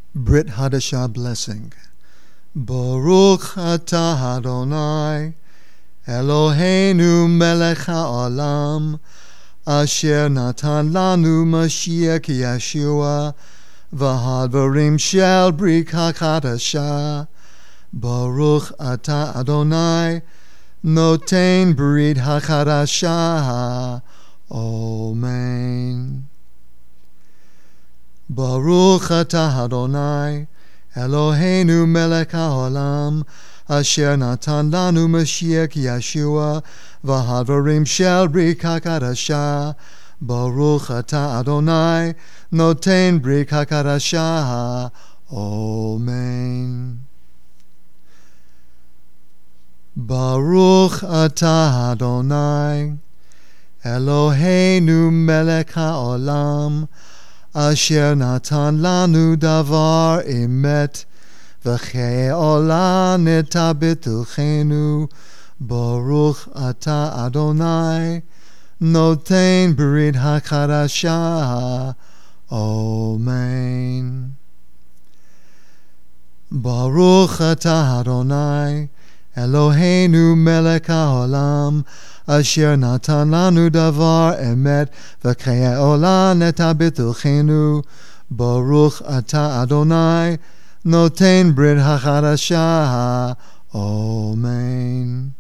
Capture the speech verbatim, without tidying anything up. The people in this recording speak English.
Brit Hadashah blessing. Baruch atah Adonai, Eloheinu melech haolam, asher natan lanu Mashiach Yeshua, v'hadvarim shel brit hadashah. Baruch atah Adonai, noten brit hadashah. Amen. Baruch atah Adonai, Eloheinu melech haolam, asher natan lanu Mashiach Yeshua, v'hadvarim shel brit hadashah. Baruch atah Adonai, noten brit hadashah. Amen. Baruch atah Adonai, Eloheinu melech haolam, asher natan lanu davar emet, v'chei olam neta b'tuchenu. Baruch atah Adonai, noten brit hadashah. Amen. Baruch atah Adonai, Eloheinu melech haolam, asher natan lanu davar emet, v'chei olam neta b'tuchenu. Baruch atah Adonai, noten brit hadashah. Amen.